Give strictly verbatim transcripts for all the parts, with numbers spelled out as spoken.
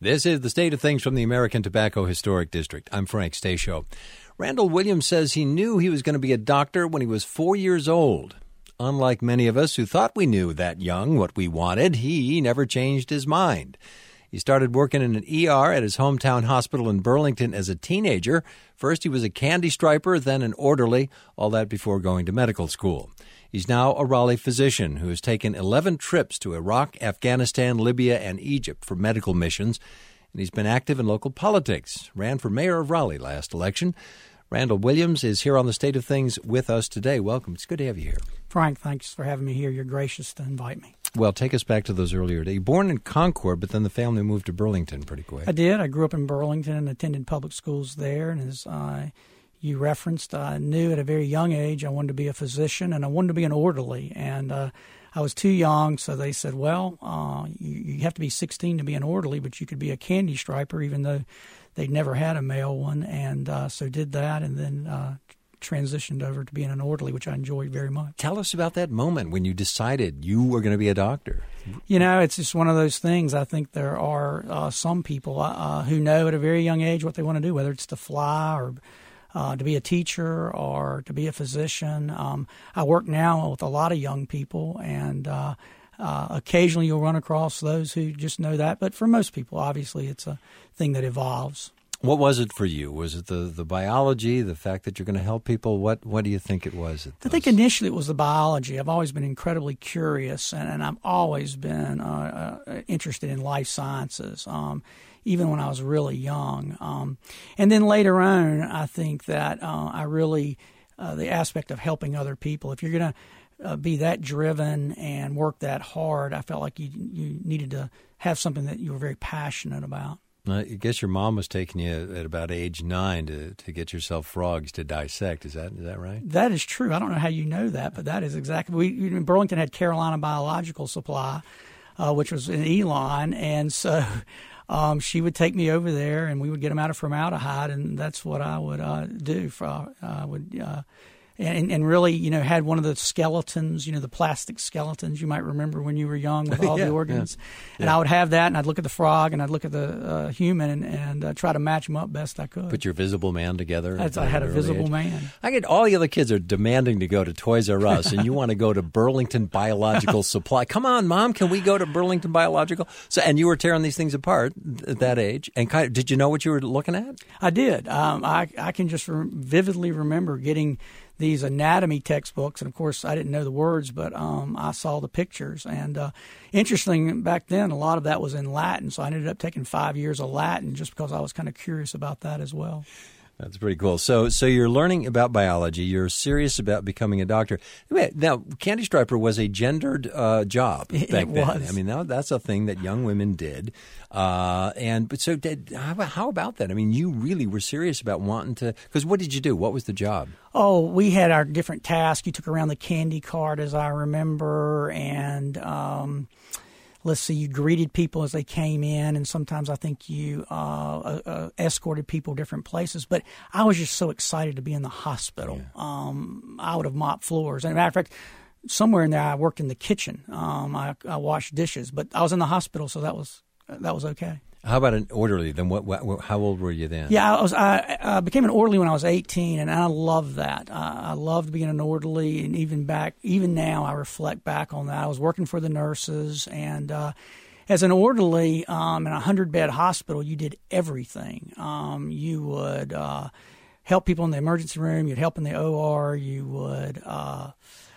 This is the State of Things from the American Tobacco Historic District. I'm Frank Stasio. Randall Williams says he knew he was going to be a doctor when he was four years old. Unlike many of us who thought we knew that young what we wanted, he never changed his mind. He started working in an E R at his hometown hospital in Burlington as a teenager. First, he was a candy striper, then an orderly, all that before going to medical school. He's now a Raleigh physician who has taken eleven trips to Iraq, Afghanistan, Libya, and Egypt for medical missions, and he's been active in local politics. Ran for mayor of Raleigh last election. Randall Williams is here on the State of Things with us today. Welcome. It's good to have you here. Frank, thanks for having me here. You're gracious to invite me. Well, take us back to those earlier days. You were born in Concord, but then the family moved to Burlington pretty quick. I did. I grew up in Burlington and attended public schools there. And as uh, you referenced, I knew at a very young age I wanted to be a physician and I wanted to be an orderly. And uh, I was too young, so they said, well, uh, you, you have to be sixteen to be an orderly, but you could be a candy striper, even though they'd never had a male one. And uh, so did that and then uh, transitioned over to being an orderly, which I enjoyed very much. Tell us about that moment when you decided you were going to be a doctor. You know, it's just one of those things. I think there are uh, some people uh, who know at a very young age what they want to do, whether it's to fly or uh, to be a teacher or to be a physician. Um, I work now with a lot of young people, and uh, uh, occasionally you'll run across those who just know that. But for most people, obviously, it's a thing that evolves. What was it for you? Was it the, the biology, the fact that you're going to help people? What what do you think it was? I think initially it was the biology. I've always been incredibly curious, and, and I've always been uh, uh, interested in life sciences, um, even when I was really young. Um, and then later on, I think that uh, I really, uh, the aspect of helping other people, if you're going to uh, be that driven and work that hard, I felt like you you needed to have something that you were very passionate about. I guess your mom was taking you at about age nine to, to get yourself frogs to dissect. Is that is that right? That is true. I don't know how you know that, but that is exactly. We in Burlington had Carolina Biological Supply, uh, which was in Elon, and so um, she would take me over there, and we would get them out of formaldehyde, and that's what I would uh, do. For I uh, would. Uh, And, and really, you know, had one of the skeletons, you know, the plastic skeletons you might remember when you were young with all yeah, the organs. Yeah. And yeah. I would have that, and I'd look at the frog, and I'd look at the uh, human, and, and uh, try to match them up best I could. Put your Visible Man together. As I had a Visible age. Man. I get all the other kids are demanding to go to Toys R Us, and you want to go to Burlington Biological Supply. Come on, Mom, can we go to Burlington Biological? So, and you were tearing these things apart at that age. And kind of, did you know what you were looking at? I did. Um, I, I can just re- vividly remember getting these anatomy textbooks, and of course I didn't know the words, but um, I saw the pictures. And uh, interesting, back then a lot of that was in Latin, so I ended up taking five years of Latin just because I was kind of curious about that as well. That's pretty cool. So, so you're learning about biology. You're serious about becoming a doctor. Now, candy striper was a gendered uh, job back it then. Was. I mean, that, that's a thing that young women did. Uh, and but so, did, how, how about that? I mean, you really were serious about wanting to. Because what did you do? What was the job? Oh, we had our different tasks. You took around the candy cart, as I remember, and um, let's see, you greeted people as they came in, and sometimes I think you uh, uh, escorted people different places. But I was just so excited to be in the hospital. Yeah. Um, I would have mopped floors. And as a matter of fact, somewhere in there I worked in the kitchen. Um, I, I washed dishes. But I was in the hospital, so that was that was okay. How about an orderly? Then what? what how old were you then? Yeah, I was. I uh, became an orderly when I was eighteen, and I loved that. Uh, I loved being an orderly, and even back, even now, I reflect back on that. I was working for the nurses, and uh, as an orderly um, in a hundred-bed hospital, you did everything. Um, you would uh, help people in the emergency room. You'd help in the O R. You would uh,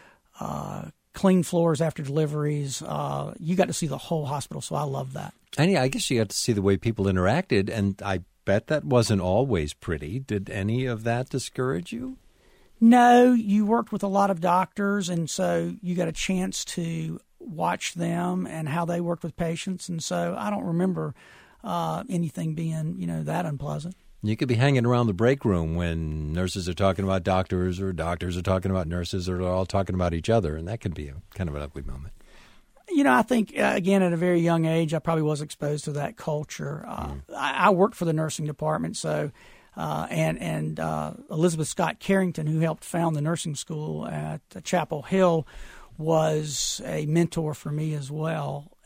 uh, clean floors after deliveries. Uh, you got to see the whole hospital, so I loved that. And yeah, I guess you got to see the way people interacted, and I bet that wasn't always pretty. Did any of that discourage you? No, you worked with a lot of doctors, and so you got a chance to watch them and how they worked with patients, and so I don't remember uh, anything being, you know, that unpleasant. You could be hanging around the break room when nurses are talking about doctors or doctors are talking about nurses, or they're all talking about each other, and that can be a kind of an ugly moment. You know, I think, uh, again, at a very young age, I probably was exposed to that culture. Uh, mm. I, I worked for the nursing department, so uh, and and uh, Elizabeth Scott Carrington, who helped found the nursing school at Chapel Hill, was a mentor for me as well.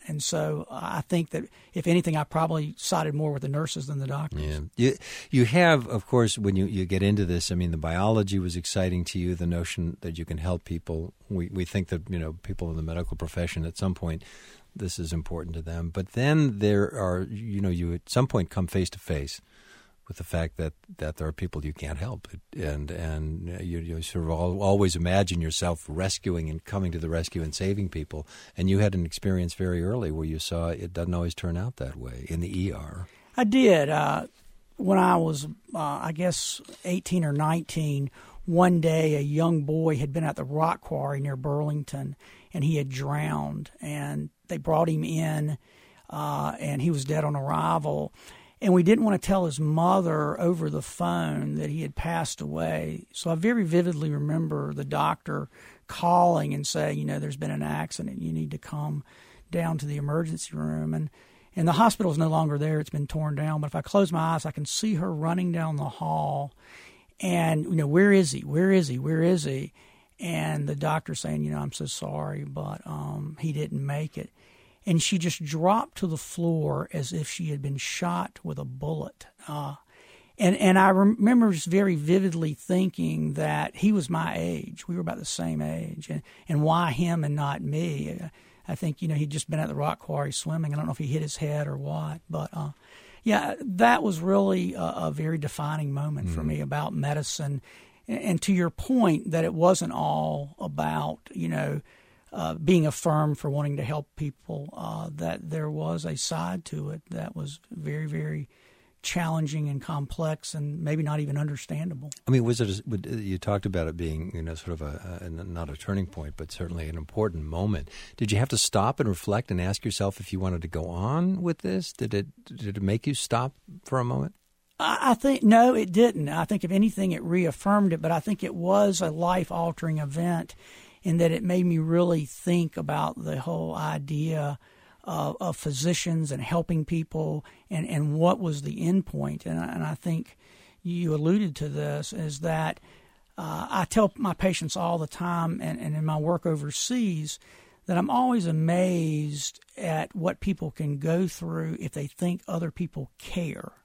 And so I think that, if anything, I probably sided more with the nurses than the doctors. Yeah. You, you have, of course, when you, you get into this, I mean, the biology was exciting to you, the notion that you can help people. We, we think that, you know, people in the medical profession at some point, this is important to them. But then there are, you know, you at some point come face to face with the fact that, that there are people you can't help. And and you, you sort of all, always imagine yourself rescuing and coming to the rescue and saving people. And you had an experience very early where you saw it doesn't always turn out that way in the E R. I did. Uh, when I was, uh, I guess, eighteen or nineteen, one day a young boy had been at the rock quarry near Burlington, and he had drowned. And they brought him in, uh, and he was dead on arrival. And we didn't want to tell his mother over the phone that he had passed away. So I very vividly remember the doctor calling and saying, you know, there's been an accident. You need to come down to the emergency room. And, and the hospital is no longer there. It's been torn down. But if I close my eyes, I can see her running down the hall. And, you know, where is he? Where is he? Where is he? And the doctor saying, you know, I'm so sorry, but um, he didn't make it. And she just dropped to the floor as if she had been shot with a bullet. Uh, and, and I remember just very vividly thinking that he was my age. We were about the same age. And, and why him and not me? I think, you know, he'd just been at the rock quarry swimming. I don't know if he hit his head or what. But, uh, yeah, that was really a, a very defining moment mm. for me about medicine. And, and to your point, that it wasn't all about, you know, Uh, being affirmed for wanting to help people, uh, that there was a side to it that was very, very challenging and complex and maybe not even understandable. I mean, was it, a, you talked about it being, you know, sort of a, a, not a turning point, but certainly an important moment. Did you have to stop and reflect and ask yourself if you wanted to go on with this? Did it, did it make you stop for a moment? I think, no, it didn't. I think if anything, it reaffirmed it, but I think it was a life-altering event in that it made me really think about the whole idea of, of physicians and helping people and, and what was the end point. And I, and I think you alluded to this, is that uh, I tell my patients all the time, and, and in my work overseas, that I'm always amazed at what people can go through if they think other people care.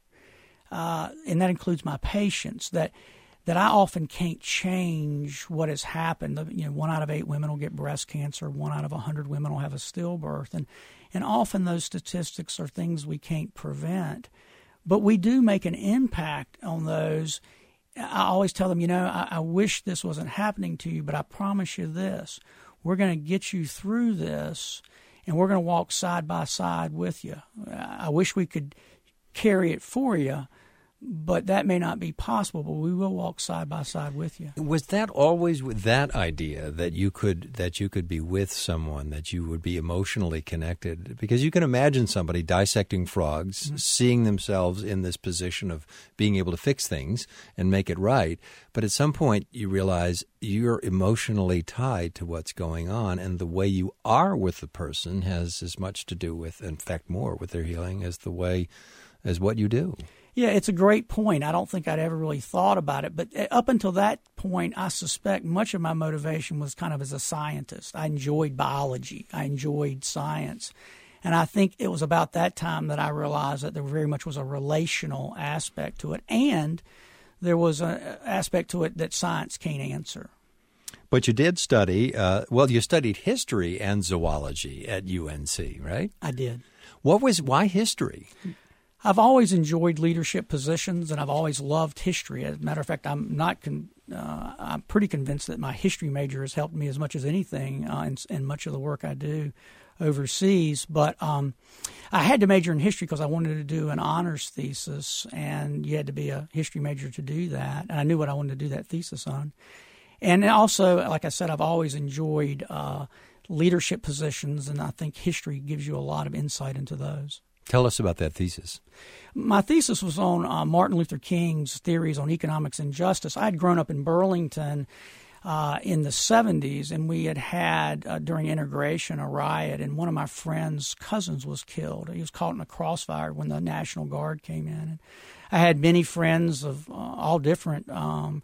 Uh, and that includes my patients, that that I often can't change what has happened. You know, one out of eight women will get breast cancer. One out of a hundred women will have a stillbirth. And, and often those statistics are things we can't prevent. But we do make an impact on those. I always tell them, you know, I, I wish this wasn't happening to you, but I promise you this. We're going to get you through this, and we're going to walk side by side with you. I wish we could carry it for you, but that may not be possible, but we will walk side by side with you. Was that always with that idea that you could that you could be with someone, that you would be emotionally connected? Because you can imagine somebody dissecting frogs, mm-hmm. seeing themselves in this position of being able to fix things and make it right. But at some point you realize you're emotionally tied to what's going on, and the way you are with the person has as much to do with, in fact more, with their healing as the way as what you do. Yeah, it's a great point. I don't think I'd ever really thought about it. But up until that point, I suspect much of my motivation was kind of as a scientist. I enjoyed biology. I enjoyed science. And I think it was about that time that I realized that there very much was a relational aspect to it. And there was an aspect to it that science can't answer. But you did study, uh, well, you studied history and zoology at U N C, right? I did. What was, why history? I've always enjoyed leadership positions, and I've always loved history. As a matter of fact, I'm not. Con- uh, I'm pretty convinced that my history major has helped me as much as anything uh, in, in much of the work I do overseas. But um, I had to major in history because I wanted to do an honors thesis, and you had to be a history major to do that. And I knew what I wanted to do that thesis on. And also, like I said, I've always enjoyed uh, leadership positions, and I think history gives you a lot of insight into those. Tell us about that thesis. My thesis was on uh, Martin Luther King's theories on economics and justice. I had grown up in Burlington uh, in the seventies, and we had had, uh, during integration, a riot, and one of my friend's cousins was killed. He was caught in a crossfire when the National Guard came in. And I had many friends of uh, all different um,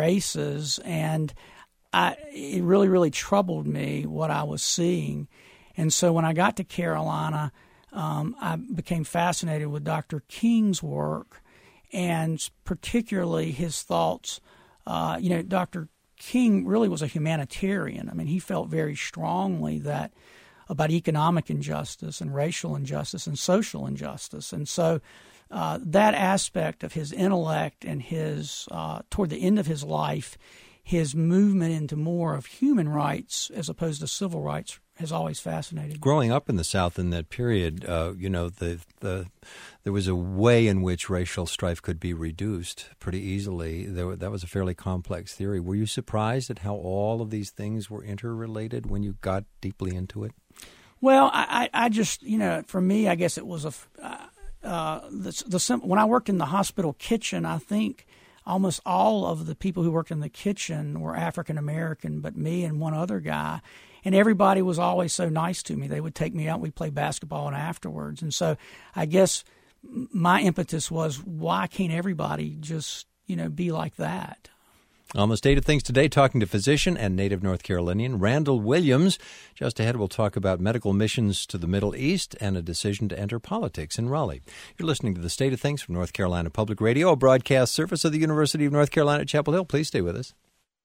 races, and I, it really, really troubled me what I was seeing. And so when I got to Carolina, um, I became fascinated with Doctor King's work, and particularly his thoughts. Uh, you know, Doctor King really was a humanitarian. I mean, he felt very strongly that about economic injustice and racial injustice and social injustice. And so uh, that aspect of his intellect and his, uh, toward the end of his life, his movement into more of human rights as opposed to civil rights has always fascinated me. Growing up in the South in that period, uh, you know, the the there was a way in which racial strife could be reduced pretty easily. There, that was a fairly complex theory. Were you surprised at how all of these things were interrelated when you got deeply into it? Well, I, I just, you know, for me, I guess it was a, uh, the, the when I worked in the hospital kitchen, I think almost all of the people who worked in the kitchen were African American, but me and one other guy. And everybody was always so nice to me. They would take me out, we'd play basketball and afterwards. And so I guess my impetus was, why can't everybody just, you know, be like that? On the State of Things today, talking to physician and native North Carolinian Randall Williams. Just ahead, we'll talk about medical missions to the Middle East and a decision to enter politics in Raleigh. You're listening to the State of Things from North Carolina Public Radio, a broadcast service of the University of North Carolina at Chapel Hill. Please stay with us.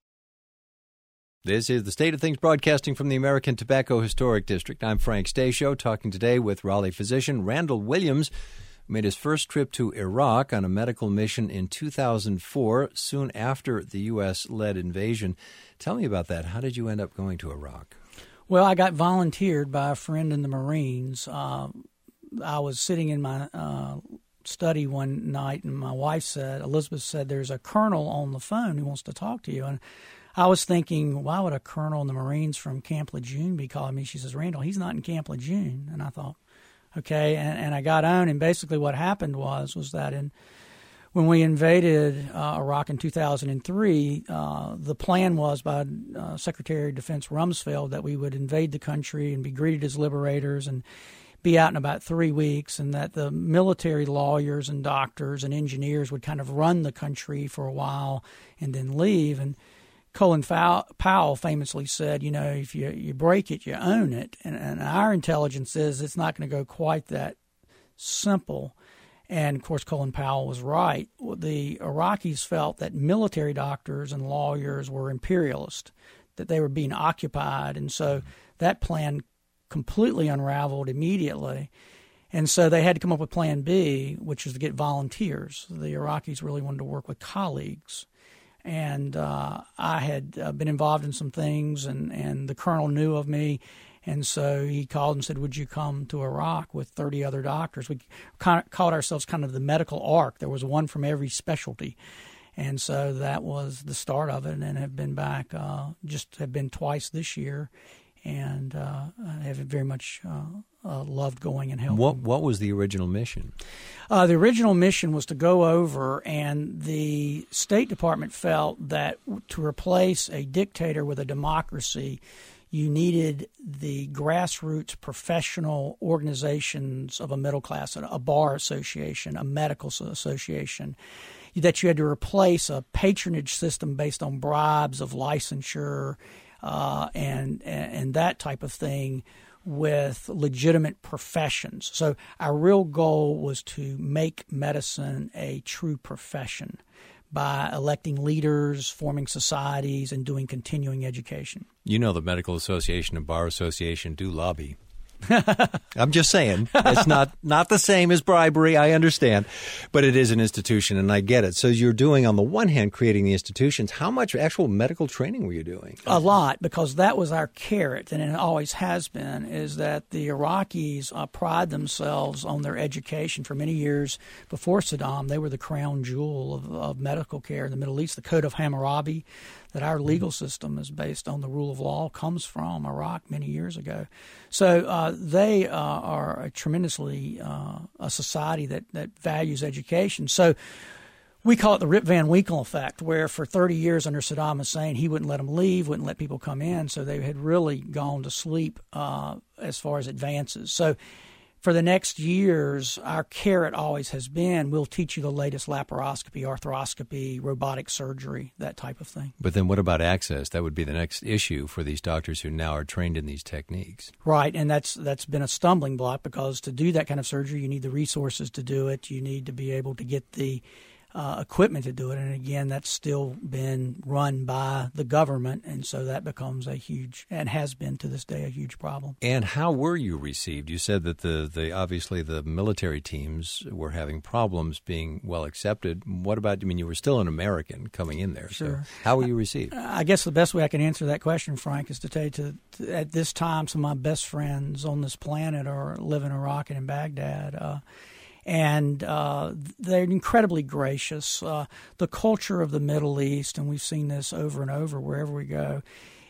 This is the State of Things broadcasting from the American Tobacco Historic District. I'm Frank Stasio, talking today with Raleigh physician Randall Williams, who made his first trip to Iraq on a medical mission in two thousand four, soon after the U S-led invasion. Tell me about that. How did you end up going to Iraq? Well, I got volunteered by a friend in the Marines. Uh, I was sitting in my uh, study one night, and my wife said, Elizabeth said, there's a colonel on the phone who wants to talk to you. And I was thinking, why would a colonel in the Marines from Camp Lejeune be calling me? She says, Randall, he's not in Camp Lejeune. And I thought, okay. And, and I got on, and basically what happened was was that in when we invaded uh, Iraq in two thousand three, uh, the plan was by uh, Secretary of Defense Rumsfeld that we would invade the country and be greeted as liberators and be out in about three weeks, and that the military lawyers and doctors and engineers would kind of run the country for a while and then leave. And Colin Powell famously said, you know, if you, you break it, you own it. And, and our intelligence is it's not going to go quite that simple. And, of course, Colin Powell was right. The Iraqis felt that military doctors and lawyers were imperialist, that they were being occupied. And so that plan completely unraveled immediately. And so they had to come up with Plan B, which is to get volunteers. The Iraqis really wanted to work with colleagues. And uh, I had uh, been involved in some things, and, and the colonel knew of me. And so he called and said, would you come to Iraq with thirty other doctors? We kind of called ourselves kind of the medical arc. There was one from every specialty. And so that was the start of it, and have been back, uh, just have been twice this year. And uh, I have very much uh, uh, loved going and helping. What What was the original mission? Uh, the original mission was to go over, and the State Department felt that to replace a dictator with a democracy, you needed the grassroots professional organizations of a middle class, a bar association, a medical association, that you had to replace a patronage system based on bribes of licensure, Uh, and, and that type of thing with legitimate professions. So our real goal was to make medicine a true profession by electing leaders, forming societies, and doing continuing education. You know the Medical Association and Bar Association do lobby. I'm just saying, it's not, not the same as bribery, I understand, but it is an institution, and I get it. So you're doing, on the one hand, creating the institutions. How much actual medical training were you doing? A lot, because that was our carrot, and it always has been, is that the Iraqis uh, pride themselves on their education. For many years before Saddam, they were the crown jewel of, of medical care in the Middle East. The Code of Hammurabi, that our legal system is based on the rule of law, comes from Iraq many years ago. So uh, they uh, are a tremendously uh, a society that, that values education. So we call it the Rip Van Winkle effect, where for thirty years under Saddam Hussein, he wouldn't let them leave, wouldn't let people come in. So they had really gone to sleep uh, as far as advances. So for the next years, our carrot always has been, we'll teach you the latest laparoscopy, arthroscopy, robotic surgery, that type of thing. But then what about access? That would be the next issue for these doctors who now are trained in these techniques. Right, and that's that's been a stumbling block, because to do that kind of surgery, you need the resources to do it. You need to be able to get the Uh, equipment to do it, and again, that's still been run by the government, and so that becomes a huge, and has been to this day, a huge problem. And how were you received? You said that the, the obviously the military teams were having problems being well accepted. What about, I mean, you were still an American coming in there, sure. So how were you received? I guess the best way I can answer that question, Frank, is to tell you to, to at this time, some of my best friends on this planet are live in Iraq and in Baghdad. Uh, And uh, they're incredibly gracious. Uh, the culture of the Middle East, and we've seen this over and over wherever we go,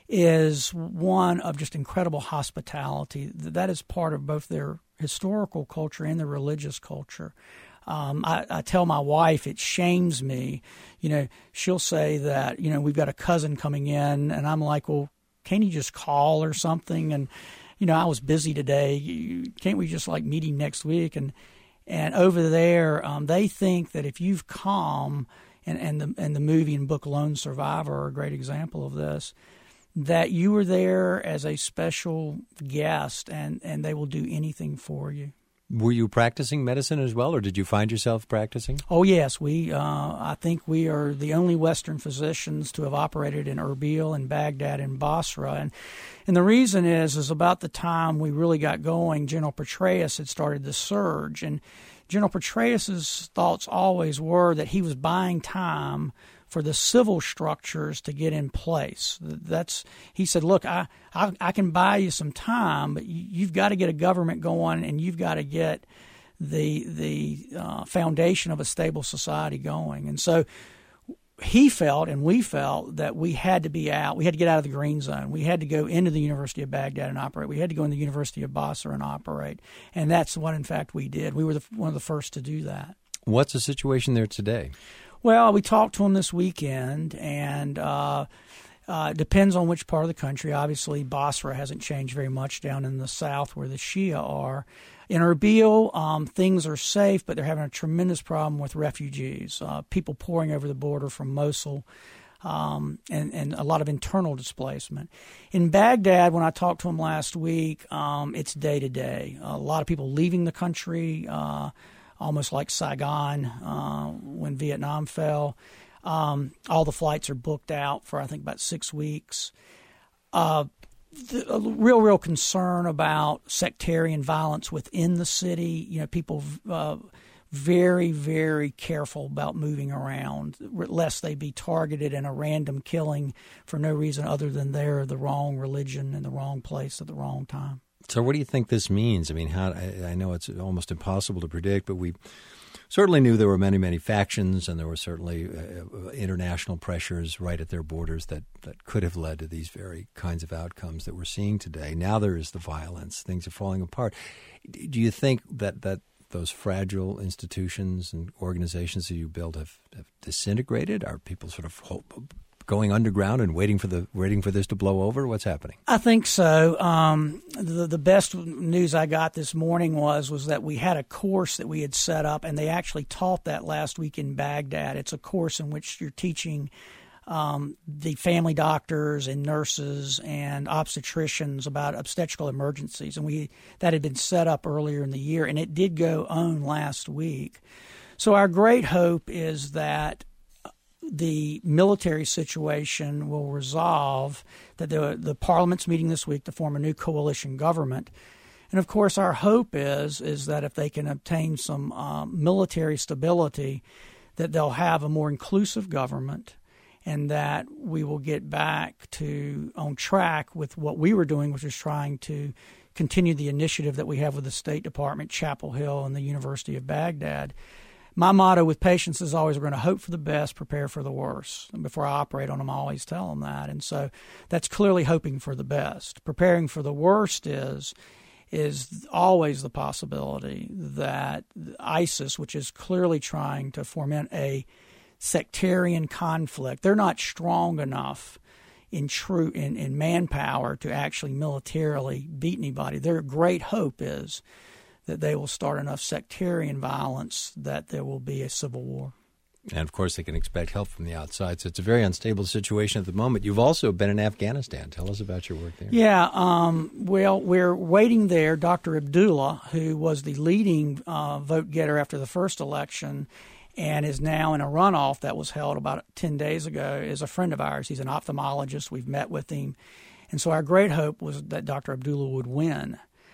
is one of just incredible hospitality. That is part of both their historical culture and their religious culture. Um, I, I tell my wife, it shames me. You know, she'll say that, you know, we've got a cousin coming in, and I'm like, well, can't he just call or something? And, you know, I was busy today. Can't we just, like, meet him next week? And And over there, um, they think that if you've come, and, and the and the movie and book Lone Survivor are a great example of this, that you were there as a special guest, and, and they will do anything for you. Were you practicing medicine as well, or did you find yourself practicing? Oh, yes. We, uh, I think we are the only Western physicians to have operated in Erbil and Baghdad and Basra. And and the reason is, is about the time we really got going, General Petraeus had started the surge. And General Petraeus's thoughts always were that he was buying time for the civil structures to get in place. That's he said, look, I, I, I can buy you some time, but you, you've got to get a government going, and you've got to get the the uh, foundation of a stable society going. And so he felt, and we felt, that we had to be out. We had to get out of the green zone. We had to go into the University of Baghdad and operate. We had to go in the University of Basra and operate. And that's what, in fact, we did. We were the, one of the first to do that. What's the situation there today? Well, we talked to him this weekend, and uh, uh, it depends on which part of the country. Obviously, Basra hasn't changed very much down in the south where the Shia are. In Erbil, um, things are safe, but they're having a tremendous problem with refugees, uh, people pouring over the border from Mosul, um, and, and a lot of internal displacement. In Baghdad, when I talked to him last week, um, it's day-to-day. A lot of people leaving the country, uh almost like Saigon uh, when Vietnam fell. Um, all the flights are booked out for, I think, about six weeks. Uh, the, a real, real concern about sectarian violence within the city. You know, people uh, very, very careful about moving around, lest they be targeted in a random killing for no reason other than they're the wrong religion in the wrong place at the wrong time. So what do you think this means? I mean, how I, I know it's almost impossible to predict, but we certainly knew there were many, many factions, and there were certainly uh, international pressures right at their borders that, that could have led to these very kinds of outcomes that we're seeing today. Now there is the violence. Things are falling apart. Do you think that, that those fragile institutions and organizations that you built have, have disintegrated? Are people sort of hope, going underground and waiting for the waiting for this to blow over? What's happening? I think so. Um, the the best news I got this morning was was that we had a course that we had set up, and they actually taught that last week in Baghdad. It's a course in which you're teaching um, the family doctors and nurses and obstetricians about obstetrical emergencies, and we that had been set up earlier in the year, and it did go on last week. So our great hope is that the military situation will resolve, that the the parliament's meeting this week to form a new coalition government. And, of course, our hope is is that if they can obtain some um, military stability, that they'll have a more inclusive government, and that we will get back to on track with what we were doing, which is trying to continue the initiative that we have with the State Department, Chapel Hill, and the University of Baghdad. My motto with patients is always, we're going to hope for the best, prepare for the worst. And before I operate on them, I always tell them that. And so that's clearly hoping for the best. Preparing for the worst is is always the possibility that ISIS, which is clearly trying to foment a sectarian conflict, they're not strong enough in true in, in manpower to actually militarily beat anybody. Their great hope is that they will start enough sectarian violence that there will be a civil war. And, of course, they can expect help from the outside. So it's a very unstable situation at the moment. You've also been in Afghanistan. Tell us about your work there. Yeah, um, well, we're waiting there. Doctor Abdullah, who was the leading uh, vote-getter after the first election and is now in a runoff that was held about ten days ago, is a friend of ours. He's an ophthalmologist. We've met with him. And so our great hope was that Doctor Abdullah would win.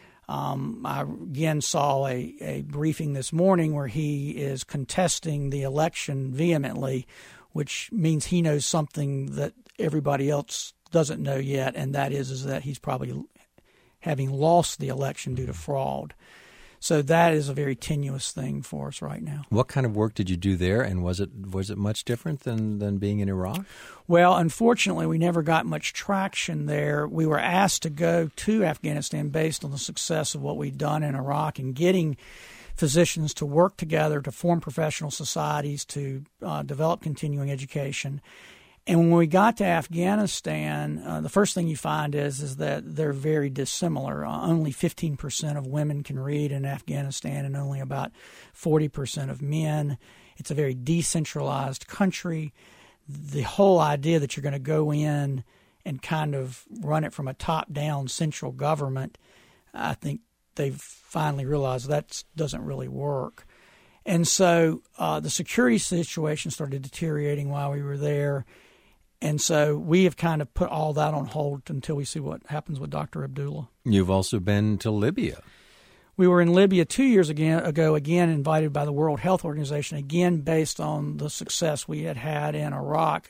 Um, I again saw a, a briefing this morning where he is contesting the election vehemently, which means he knows something that everybody else doesn't know yet, and that is, is that he's probably having lost the election due to fraud. So that is a very tenuous thing for us right now. What kind of work did you do there, and was it was it much different than, than being in Iraq? Well, unfortunately, we never got much traction there. We were asked to go to Afghanistan based on the success of what we'd done in Iraq and getting physicians to work together to form professional societies, to uh, develop continuing education. And when we got to Afghanistan, uh, the first thing you find is is that they're very dissimilar. Uh, only fifteen percent of women can read in Afghanistan and only about forty percent of men. It's a very decentralized country. The whole idea that you're going to go in and kind of run it from a top-down central government, I think they've finally realized that doesn't really work. And so uh, the security situation started deteriorating while we were there. And so we have kind of put all that on hold until we see what happens with Doctor Abdullah. You've also been to Libya. We were in Libya two years again, ago, again invited by the World Health Organization, again based on the success we had had in Iraq.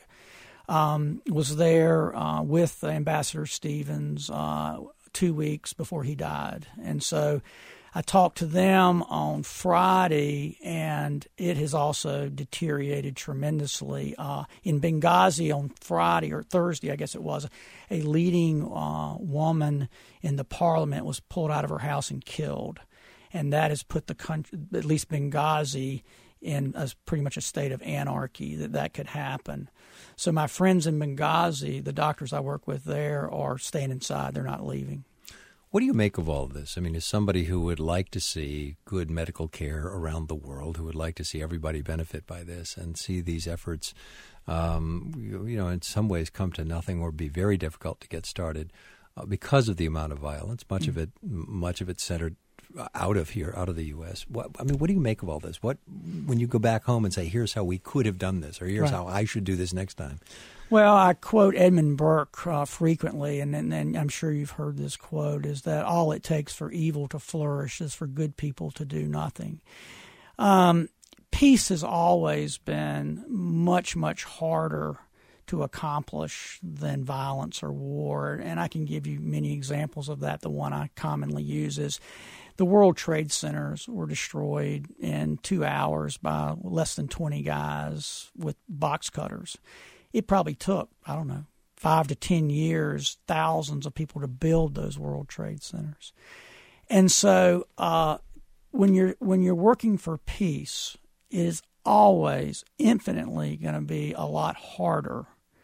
Um, was there uh, with Ambassador Stevens uh, two weeks before he died. And so I talked to them on Friday, and it has also deteriorated tremendously. Uh, in Benghazi on Friday or Thursday, I guess it was, a leading uh, woman in the parliament was pulled out of her house and killed. And that has put the country, at least Benghazi, in a, pretty much a state of anarchy, that that could happen. So my friends in Benghazi, the doctors I work with there, are staying inside. They're not leaving. What do you make of all of this? I mean, as somebody who would like to see good medical care around the world, who would like to see everybody benefit by this and see these efforts, um, you, you know, in some ways come to nothing or be very difficult to get started uh, because of the amount of violence, much mm-hmm. of it, much of it centered out of here, out of the U S. What, I mean, what do you make of all this? What, when you go back home and say, here's how we could have done this, or here's right. how I should do this next time? Well, I quote Edmund Burke uh, frequently, and, and, and I'm sure you've heard this quote, is that all it takes for evil to flourish is for good people to do nothing. Um, peace has always been much, much harder to accomplish than violence or war, and I can give you many examples of that. The one I commonly use is the World Trade Centers were destroyed in two hours by less than twenty guys with box cutters. It probably took, I don't know, five to ten years, thousands of people to build those World Trade Centers. And so uh, when you're when you're working for peace, it is always infinitely going to be a lot harder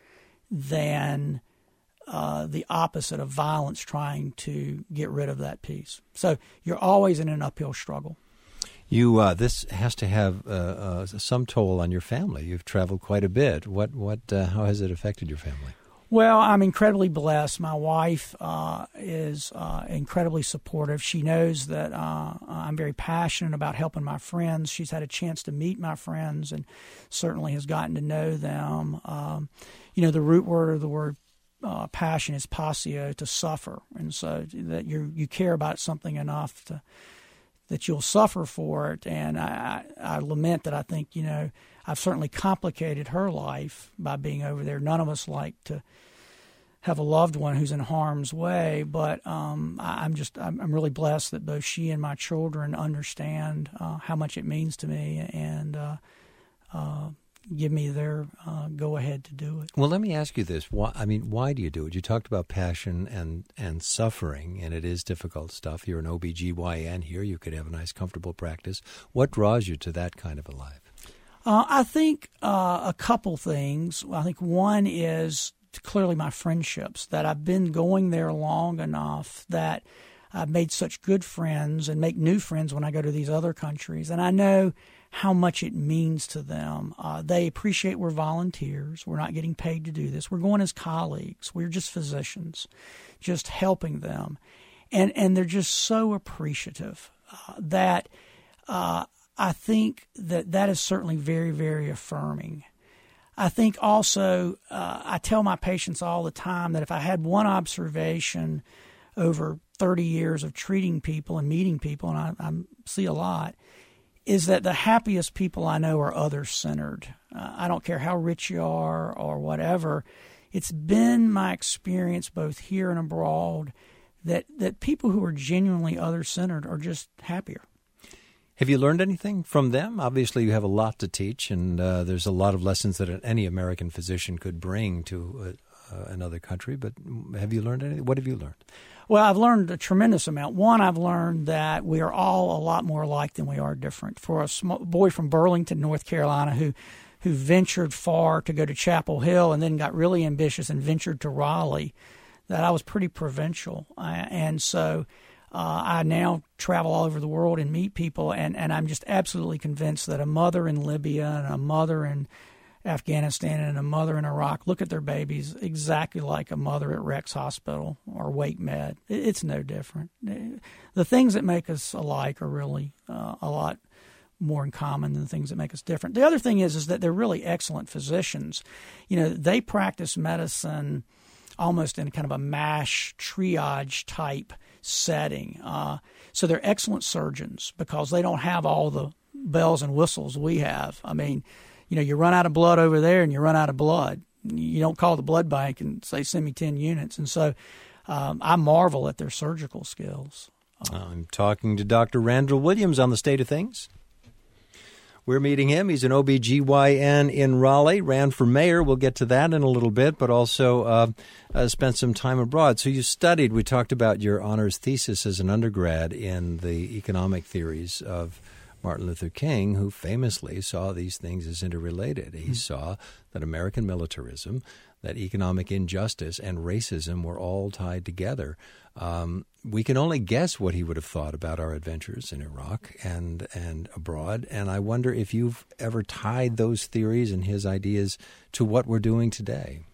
than uh, the opposite of violence, trying to get rid of that peace. So you're always in an uphill struggle. You uh, this has to have uh, uh, some toll on your family. You've traveled quite a bit. What what uh, how has it affected your family? Well, I'm incredibly blessed. My wife uh, is uh, incredibly supportive. She knows that uh, I'm very passionate about helping my friends. She's had a chance to meet my friends and certainly has gotten to know them. Um, you know, the root word of the word uh, passion is passio, to suffer, and so that you you care about something enough to that you'll suffer for it. And I, I, I lament that I think, you know, I've certainly complicated her life by being over there. None of us like to have a loved one who's in harm's way, but um, I, I'm just I'm, I'm really blessed that both she and my children understand uh, how much it means to me and uh, uh, give me their uh, go-ahead to do it. Well, let me ask you this. Why, I mean, why do you do it? You talked about passion and, and suffering, and it is difficult stuff. You're an O B G Y N here. You could have a nice, comfortable practice. What draws you to that kind of a life? Uh, I think uh, a couple things. I think one is clearly my friendships, that I've been going there long enough that I've made such good friends and make new friends when I go to these other countries. And I know how much it means to them. Uh, they appreciate we're volunteers. We're not getting paid to do this. We're going as colleagues. We're just physicians, just helping them. And and they're just so appreciative uh, that uh, I think that that is certainly very, very affirming. I think also uh, I tell my patients all the time that if I had one observation over thirty years of treating people and meeting people, and I, I see a lot, is that the happiest people I know are other-centered. Uh, I don't care how rich you are or whatever. It's been my experience both here and abroad that, that people who are genuinely other-centered are just happier. Have you learned anything from them? Obviously, you have a lot to teach, and uh, there's a lot of lessons that any American physician could bring to uh, uh, another country. But have you learned anything? What have you learned? Well, I've learned a tremendous amount. One, I've learned that we are all a lot more alike than we are different. For a small boy from Burlington, North Carolina, who who ventured far to go to Chapel Hill and then got really ambitious and ventured to Raleigh, that I was pretty provincial. Uh, and so uh, I now travel all over the world and meet people, and, and I'm just absolutely convinced that a mother in Libya and a mother in Afghanistan and a mother in Iraq look at their babies exactly like a mother at Rex Hospital or Wake Med. It's no different. The things that make us alike are really uh, a lot more in common than the things that make us different. The other thing is is that they're really excellent physicians. You know, they practice medicine almost in kind of a MASH triage type setting. Uh, so they're excellent surgeons because they don't have all the bells and whistles we have. I mean, you know, you run out of blood over there and you run out of blood. You don't call the blood bank and say, send me ten units. And so um, I marvel at their surgical skills. Uh, I'm talking to Doctor Randall Williams on the state of things. We're meeting him. He's an O B G Y N in Raleigh, ran for mayor. We'll get to that in a little bit, but also uh, uh, spent some time abroad. So you studied, we talked about your honors thesis as an undergrad in the economic theories of Martin Luther King, who famously saw these things as interrelated. He mm-hmm. saw that American militarism, that economic injustice, and racism were all tied together. Um, we can only guess what he would have thought about our adventures in Iraq and, and abroad, and I wonder if you've ever tied those theories and his ideas to what we're doing today.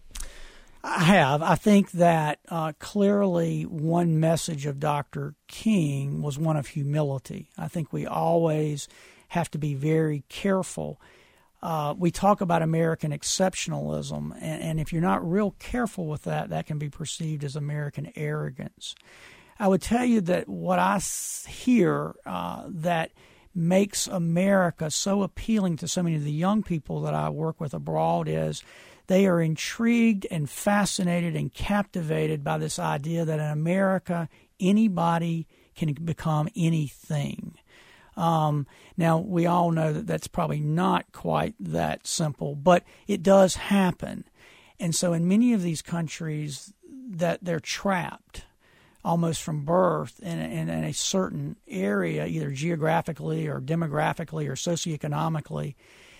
I have. I think that uh, clearly one message of Doctor King was one of humility. I think we always have to be very careful. Uh, we talk about American exceptionalism, and, and if you're not real careful with that, that can be perceived as American arrogance. I would tell you that what I hear uh, that makes America so appealing to so many of the young people that I work with abroad is they are intrigued and fascinated and captivated by this idea that in America, anybody can become anything. Um, now, we all know that that's probably not quite that simple, but it does happen. And so in many of these countries, that they're trapped almost from birth in, in, in a certain area, either geographically or demographically or socioeconomically,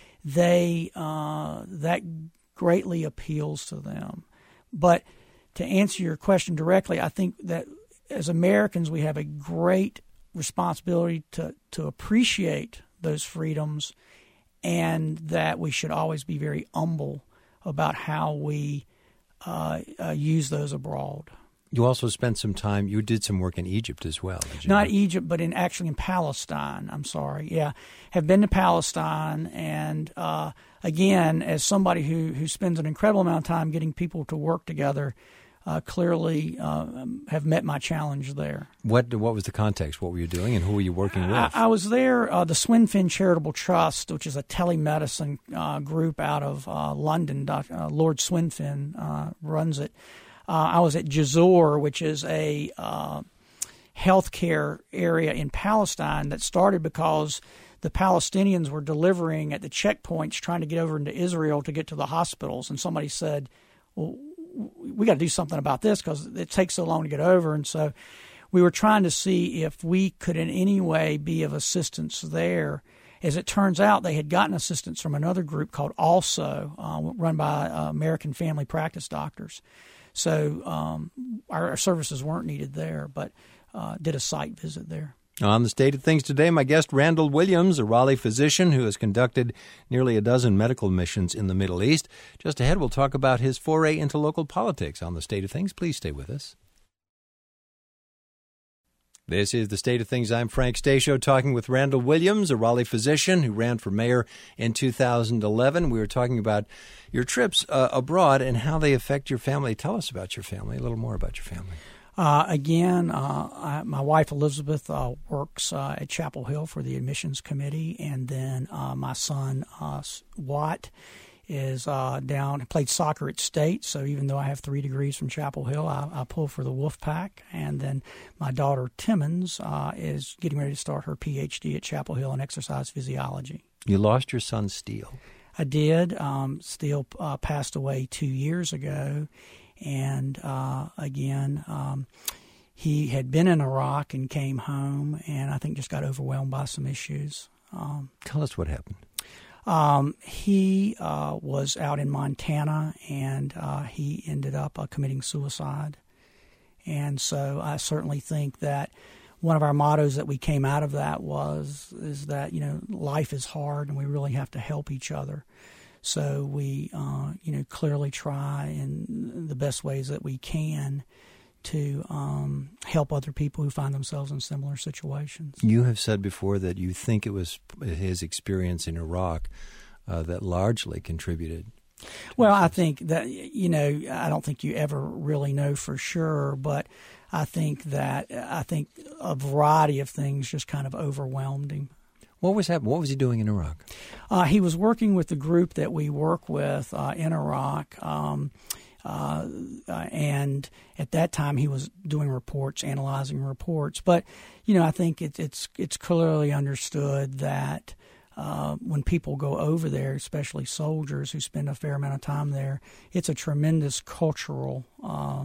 they uh, that greatly appeals to them. But to answer your question directly, I think that as Americans, we have a great responsibility to, to appreciate those freedoms, and that we should always be very humble about how we uh, uh, use those abroad. You also spent some time, you did some work in Egypt as well, did you? Not Egypt, but in actually in Palestine. I'm sorry. Yeah. Have been to Palestine. And uh, again, as somebody who, who spends an incredible amount of time getting people to work together, uh, clearly uh, have met my challenge there. What what was the context? What were you doing and who were you working with? I, I was there, uh, the Swinfen Charitable Trust, which is a telemedicine uh, group out of uh, London. Doctor Uh, Lord Swinfen uh, runs it. Uh, I was at Jazor, which is a uh, healthcare area in Palestine that started because the Palestinians were delivering at the checkpoints trying to get over into Israel to get to the hospitals. And somebody said, well, we got to do something about this because it takes so long to get over. And so we were trying to see if we could in any way be of assistance there. As it turns out, they had gotten assistance from another group called Also, uh, run by uh, American Family Practice Doctors. So um, our, our services weren't needed there. But uh, did a site visit there. On the State of Things today, my guest, Randall Williams, a Raleigh physician who has conducted nearly a dozen medical missions in the Middle East. Just ahead, we'll talk about his foray into local politics on the State of Things. Please stay with us. This is the State of Things. I'm Frank Stasio, talking with Randall Williams, a Raleigh physician who ran for mayor in two thousand eleven. We were talking about your trips uh, abroad and how they affect your family. Tell us about your family, a little more about your family. Uh, again, uh, I, my wife Elizabeth uh, works uh, at Chapel Hill for the admissions committee, and then uh, my son uh, Watt is uh, down. Played soccer at State, so even though I have three degrees from Chapel Hill, I, I pull for the Wolfpack. And then my daughter Timmons uh, is getting ready to start her P H D at Chapel Hill in exercise physiology. You lost your son Steele. I did. Um, Steele uh, passed away two years ago. And uh, again, um, he had been in Iraq and came home, and I think just got overwhelmed by some issues. Um, Tell us what happened. Um, he uh, was out in Montana, and uh, he ended up uh, committing suicide. And so I certainly think that one of our mottos that we came out of that was is that, you know, life is hard, and we really have to help each other. So we, uh, you know, clearly try in the best ways that we can to um, help other people who find themselves in similar situations. You have said before that you think it was his experience in Iraq uh, that largely contributed. Well, I think that, you know, I don't think you ever really know for sure, but I think that I think a variety of things just kind of overwhelmed him. What was happening? What was he doing in Iraq? Uh, he was working with the group that we work with uh, in Iraq, um, uh, uh, and at that time he was doing reports, analyzing reports. But you know, I think it, it's it's clearly understood that uh, when people go over there, especially soldiers who spend a fair amount of time there, it's a tremendous cultural Uh,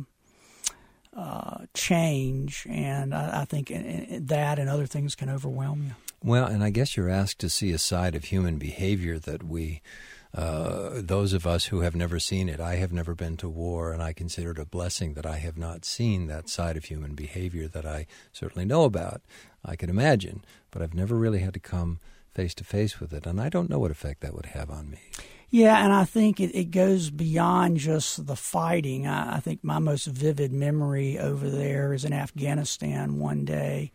Uh, change, and I, I think that and other things can overwhelm you. Well, and I guess you're asked to see a side of human behavior that we, uh, those of us who have never seen it, I have never been to war, and I consider it a blessing that I have not seen that side of human behavior that I certainly know about. I can imagine, but I've never really had to come face to face with it, and I don't know what effect that would have on me. Yeah, and I think it, it goes beyond just the fighting. I, I think my most vivid memory over there is in Afghanistan one day.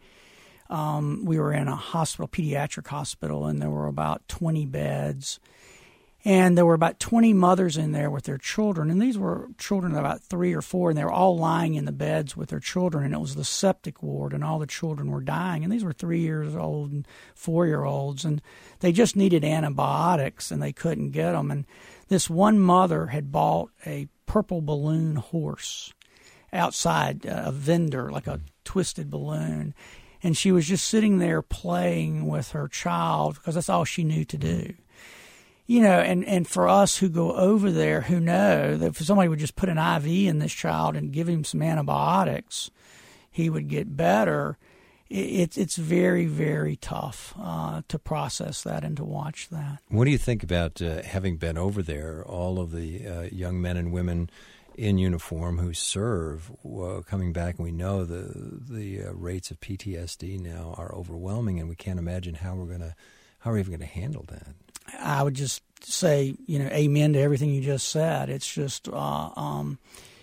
Um, we were in a hospital, pediatric hospital, and there were about twenty beds. And there were about twenty mothers in there with their children. And these were children about three or four, and they were all lying in the beds with their children. And it was the septic ward, and all the children were dying. And these were three years old and four-year-olds. And they just needed antibiotics, and they couldn't get them. And this one mother had bought a purple balloon horse outside, uh, a vendor, like a twisted balloon. And she was just sitting there playing with her child because that's all she knew to do. You know, and, and for us who go over there, who know that if somebody would just put an I V in this child and give him some antibiotics, he would get better. It's it's very, very tough uh, to process that and to watch that. What do you think about uh, having been over there, all of the uh, young men and women in uniform who serve uh, coming back, and we know the the uh, rates of P T S D now are overwhelming, and we can't imagine how we're gonna how we're even going to handle that. I would just say, you know, amen to everything you just said. It's just, uh, um,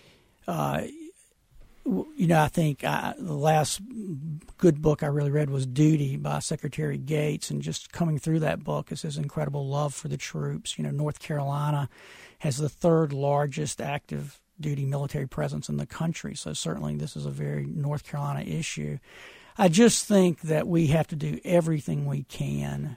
uh, you know, I think I, the last good book I really read was Duty by Secretary Gates, and just coming through that book is his incredible love for the troops. You know, North Carolina has the third largest active duty military presence in the country, so certainly this is a very North Carolina issue. I just think that we have to do everything we can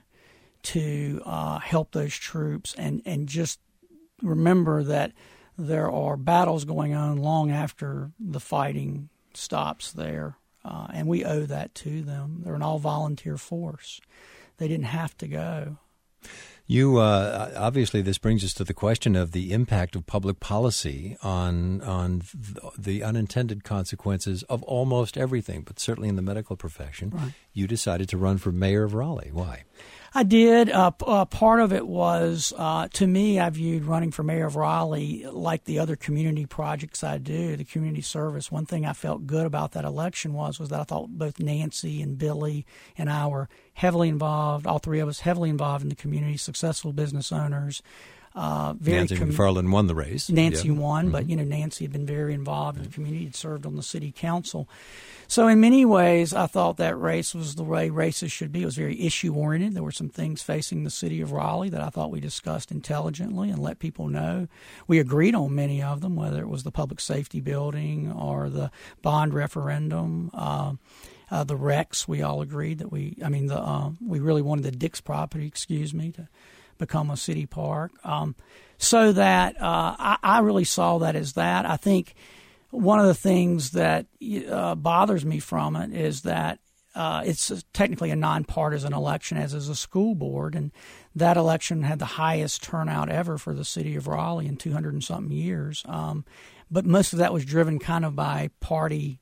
to uh, help those troops, and, and just remember that there are battles going on long after the fighting stops there, uh, and we owe that to them. They're an all-volunteer force. They didn't have to go. You uh, obviously, this brings us to the question of the impact of public policy on on the unintended consequences of almost everything, but certainly in the medical profession. Right. You decided to run for mayor of Raleigh. Why? I did. Uh, uh, part of it was, uh, to me, I viewed running for mayor of Raleigh like the other community projects I do, the community service. One thing I felt good about that election was was that I thought both Nancy and Billy and I were heavily involved, all three of us heavily involved in the community, successful business owners. Uh, very Nancy com- McFarland won the race. Nancy yeah. won, mm-hmm. but, you know, Nancy had been very involved in the community, had served on the city council. So in many ways, I thought that race was the way races should be. It was very issue-oriented. There were some things facing the city of Raleigh that I thought we discussed intelligently and let people know. We agreed on many of them, whether it was the public safety building or the bond referendum, uh, uh, the Rex. We all agreed that we, I mean, the uh, we really wanted the Dix property, excuse me, to become a city park. Um, so that uh, I, I really saw that as that. I think one of the things that uh, bothers me from it is that uh, it's technically a nonpartisan election, as is a school board, and that election had the highest turnout ever for the city of Raleigh in two hundred and something years. Um, but most of that was driven kind of by party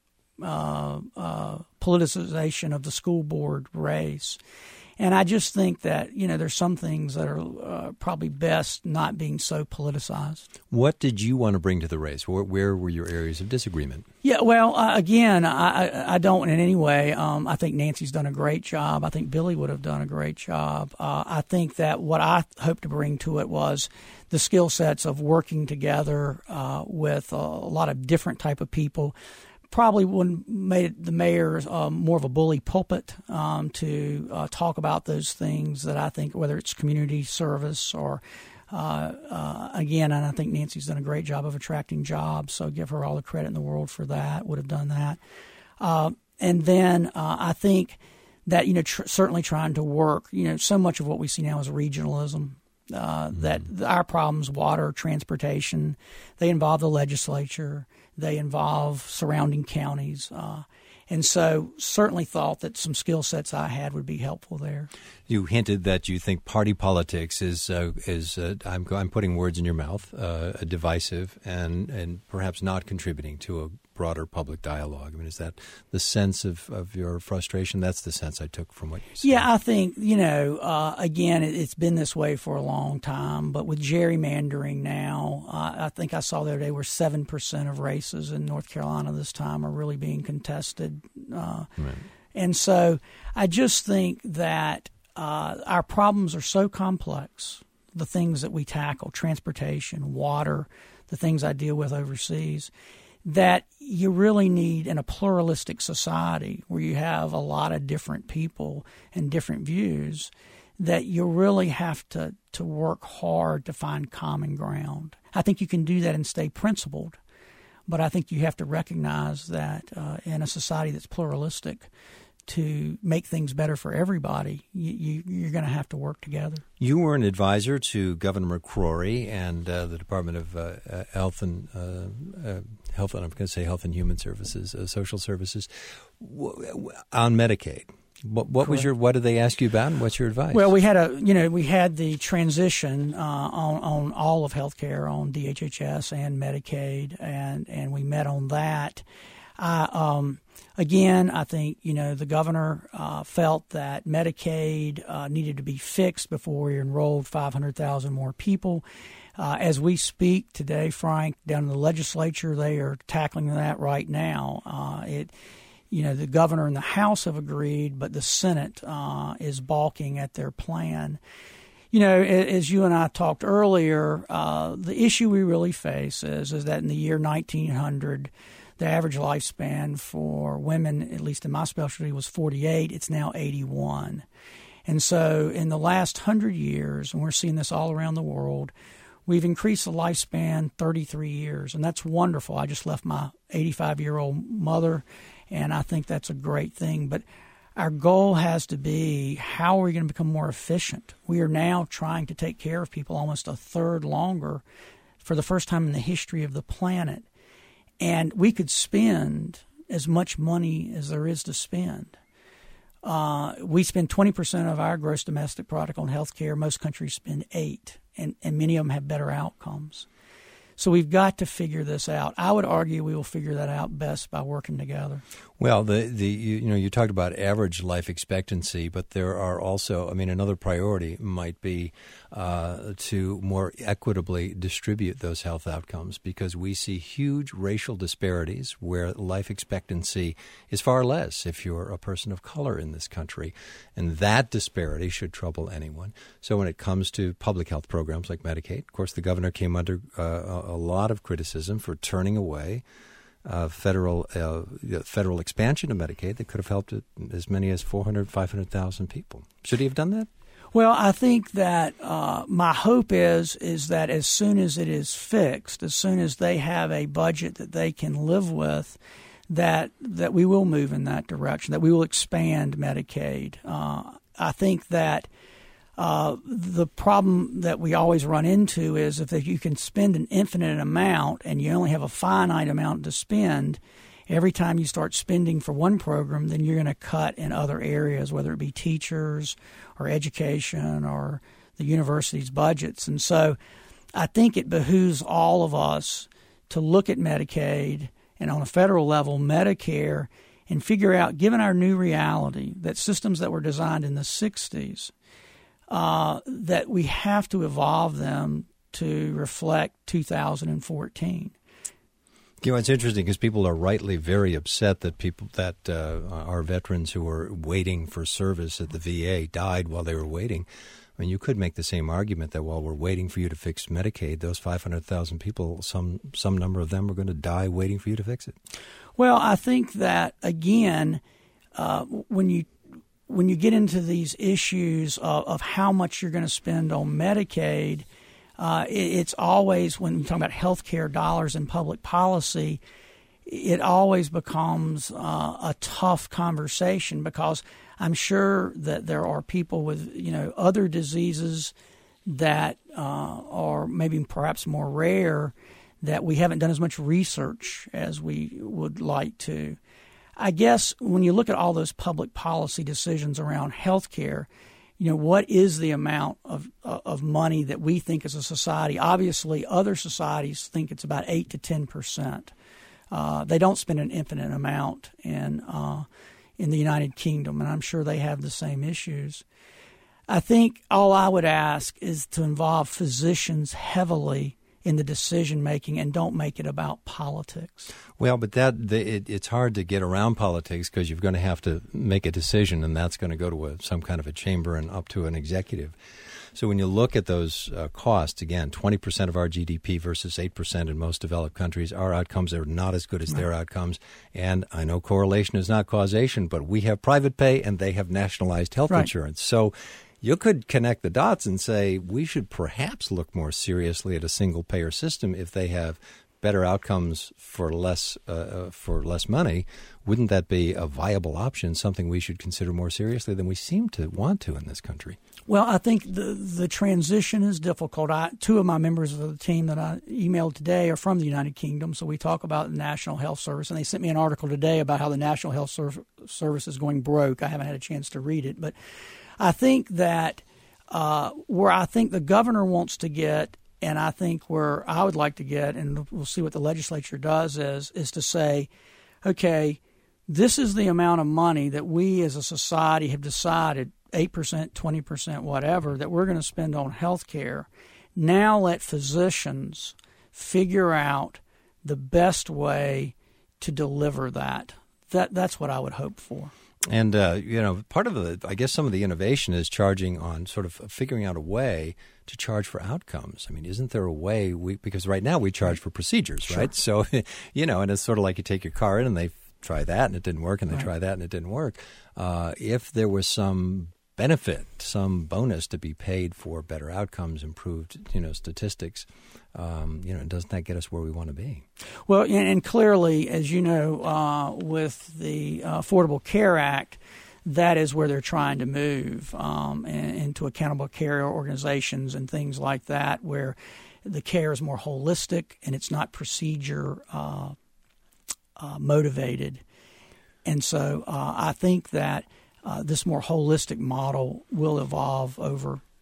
uh, uh, politicization of the school board race. And I just think that, you know, there's some things that are uh, probably best not being so politicized. What did you want to bring to the race? Where, where were your areas of disagreement? Yeah, well, uh, again, I, I don't in any way. Um, I think Nancy's done a great job. I think Billy would have done a great job. Uh, I think that what I hoped to bring to it was the skill sets of working together uh, with a, a lot of different type of people. Probably wouldn't made the mayor um, more of a bully pulpit um, to uh, talk about those things that I think, whether it's community service or, uh, uh, again, and I think Nancy's done a great job of attracting jobs, so give her all the credit in the world for that, would have done that. Uh, and then uh, I think that, you know, tr- certainly trying to work, you know, so much of what we see now is regionalism. Uh, mm-hmm. That our problems, water, transportation, they involve the legislature. They involve surrounding counties. Uh, and so certainly thought that some skill sets I had would be helpful there. You hinted that you think party politics is, uh, is uh, I'm, I'm putting words in your mouth, uh, divisive and, and perhaps not contributing to a broader public dialogue. I mean, is that the sense of, of your frustration? That's the sense I took from what you said. Yeah, I think, you know, uh, again, it, it's been this way for a long time. But with gerrymandering now, uh, I think I saw the other day where seven percent of races in North Carolina this time are really being contested. Uh, right. And so I just think that uh, our problems are so complex, the things that we tackle, transportation, water, the things I deal with overseas, that you really need in a pluralistic society where you have a lot of different people and different views, that you really have to, to work hard to find common ground. I think you can do that and stay principled, but I think you have to recognize that uh, in a society that's pluralistic, to make things better for everybody, you, you, you're going to have to work together. You were an advisor to Governor McCrory and uh, the Department of uh, uh, Health and uh, uh, Health. I'm going to say Health and Human Services, uh, Social Services, w- w- on Medicaid. What, what was your? What did they ask you about? And what's your advice? Well, we had a you know we had the transition uh, on on all of healthcare on D H H S and Medicaid, and and we met on that. I, um, again, I think, you know, the governor uh, felt that Medicaid uh, needed to be fixed before we enrolled five hundred thousand more people. Uh, as we speak today, Frank, down in the legislature, they are tackling that right now. Uh, it, you know, the governor and the House have agreed, but the Senate uh, is balking at their plan. You know, as you and I talked earlier, uh, the issue we really face is, is that in the year nineteen hundred, the average lifespan for women, at least in my specialty, was forty-eight. It's now eighty-one. And so in the last one hundred years, and we're seeing this all around the world, we've increased the lifespan thirty-three years. And that's wonderful. I just left my eighty-five-year-old mother, and I think that's a great thing. But our goal has to be, how are we going to become more efficient? We are now trying to take care of people almost a third longer for the first time in the history of the planet. And we could spend as much money as there is to spend. Uh, we spend twenty percent of our gross domestic product on health care. Most countries spend eight, and, and many of them have better outcomes. So we've got to figure this out. I would argue we will figure that out best by working together. Well, the the you, you know you talked about average life expectancy, but there are also, I mean, another priority might be uh, to more equitably distribute those health outcomes, because we see huge racial disparities where life expectancy is far less if you're a person of color in this country, and that disparity should trouble anyone. So when it comes to public health programs like Medicaid, of course, the governor came under uh, a, a lot of criticism for turning away Uh, federal uh, federal expansion of Medicaid that could have helped as many as four hundred, five hundred thousand people. Should he have done that? Well, I think that uh, my hope is is that as soon as it is fixed, as soon as they have a budget that they can live with, that that we will move in that direction, that we will expand Medicaid. Uh, I think that Uh, the problem that we always run into is if you can spend an infinite amount and you only have a finite amount to spend, every time you start spending for one program, then you're going to cut in other areas, whether it be teachers or education or the university's budgets. And so I think it behooves all of us to look at Medicaid and on a federal level, Medicare, and figure out, given our new reality, that systems that were designed in the sixties, Uh, that we have to evolve them to reflect two thousand fourteen. You know, it's interesting because people are rightly very upset that people that uh, our veterans who were waiting for service at the V A died while they were waiting. I mean, you could make the same argument that while we're waiting for you to fix Medicaid, those five hundred thousand people, some some number of them are going to die waiting for you to fix it. Well, I think that, again, uh, when you When you get into these issues of, of how much you're going to spend on Medicaid, uh, it, it's always, when we talk about health care dollars and public policy, it always becomes uh, a tough conversation, because I'm sure that there are people with, you know, other diseases that uh, are maybe perhaps more rare that we haven't done as much research as we would like to. I guess when you look at all those public policy decisions around health care, you know, what is the amount of of money that we think as a society? Obviously, other societies think it's about eight to ten percent. Uh, they don't spend an infinite amount in uh, in the United Kingdom, and I'm sure they have the same issues. I think all I would ask is to involve physicians heavily in the decision making, and don't make it about politics. Well, but that the, it, it's hard to get around politics, because you're going to have to make a decision, and that's going to go to a, some kind of a chamber and up to an executive. So when you look at those uh, costs, again, twenty percent of our G D P versus eight percent in most developed countries, our outcomes are not as good as their outcomes. And I know correlation is not causation, but we have private pay and they have nationalized health right. insurance. So you could connect the dots and say we should perhaps look more seriously at a single-payer system if they have better outcomes for less uh, for less money. Wouldn't that be a viable option, something we should consider more seriously than we seem to want to in this country? Well, I think the the transition is difficult. I, two of my members of the team that I emailed today are from the United Kingdom, so we talk about the National Health Service, and they sent me an article today about how the National Health Ser- Service is going broke. I haven't had a chance to read it, but I think that uh, where I think the governor wants to get, and I think where I would like to get, and we'll see what the legislature does, is is to say, okay, this is the amount of money that we as a society have decided, eight percent, twenty percent, whatever, that we're going to spend on health care. Now let physicians figure out the best way to deliver that. That That's what I would hope for. And, uh, you know, part of the, I guess some of the innovation is charging on sort of figuring out a way to charge for outcomes. I mean, isn't there a way we, because right now we charge for procedures, sure. right? So, you know, and it's sort of like you take your car in and they try that and it didn't work, and they right. try that and it didn't work. Uh, if there was some benefit, some bonus to be paid for better outcomes, improved, you know, statistics, um, you know, doesn't that get us where we want to be? Well, and clearly, as you know, uh, with the uh, Affordable Care Act, that is where they're trying to move um, into accountable care organizations and things like that, where the care is more holistic and it's not procedure uh, uh, motivated. And so uh, I think that Uh, this more holistic model will evolve over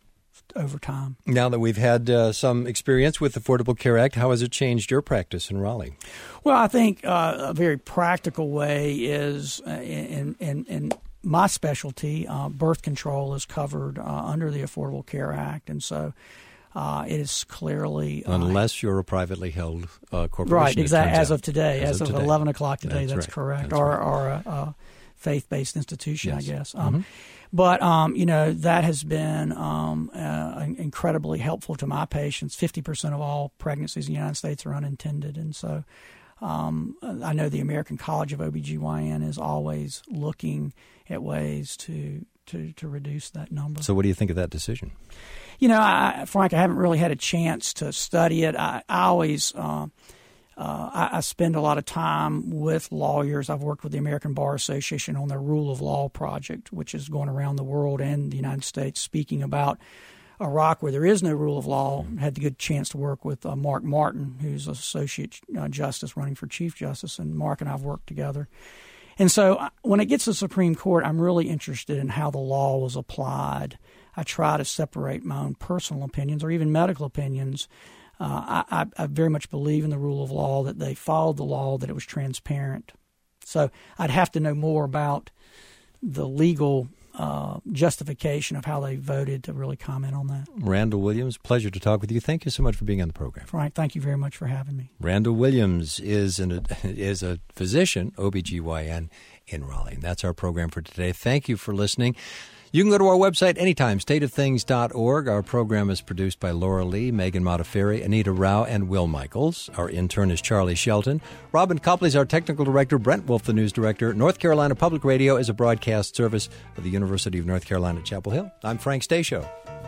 over time. Now that we've had uh, some experience with the Affordable Care Act, how has it changed your practice in Raleigh? Well, I think uh, a very practical way is uh, in, in, in my specialty, uh, birth control is covered uh, under the Affordable Care Act, and so uh, it is clearly uh, unless you're a privately held uh, corporation, right? Exactly. As out. of today, as, as of, of today. eleven o'clock today, that's, that's right. correct. That's or right. or a, a faith-based institution, yes. I guess. Um, mm-hmm. But um, you know, that has been um, uh, incredibly helpful to my patients. Fifty percent of all pregnancies in the United States are unintended, and so. Um, I know the American College of O B G Y N is always looking at ways to, to, to reduce that number. So what do you think of that decision? You know, I, Frank, I haven't really had a chance to study it. I, I always uh, uh, I, I spend a lot of time with lawyers. I've worked with the American Bar Association on their Rule of Law project, which is going around the world and the United States speaking about Iraq, where there is no rule of law. Had the good chance to work with uh, Mark Martin, who's Associate uh, Justice running for Chief Justice, and Mark and I have worked together. And so uh, when it gets to the Supreme Court, I'm really interested in how the law was applied. I try to separate my own personal opinions or even medical opinions. Uh, I, I, I very much believe in the rule of law, that they followed the law, that it was transparent. So I'd have to know more about the legal Uh, justification of how they voted to really comment on that. Randall Williams, pleasure to talk with you. Thank you so much for being on the program. Frank, thank you very much for having me. Randall Williams is an is a physician, O B G Y N in Raleigh. And that's our program for today. Thank you for listening. You can go to our website anytime, state of things dot org. Our program is produced by Laura Lee, Megan Modafferi, Anita Rao, and Will Michaels. Our intern is Charlie Shelton. Robin Copley is our technical director. Brent Wolf, the news director. North Carolina Public Radio is a broadcast service of the University of North Carolina at Chapel Hill. I'm Frank Stasio.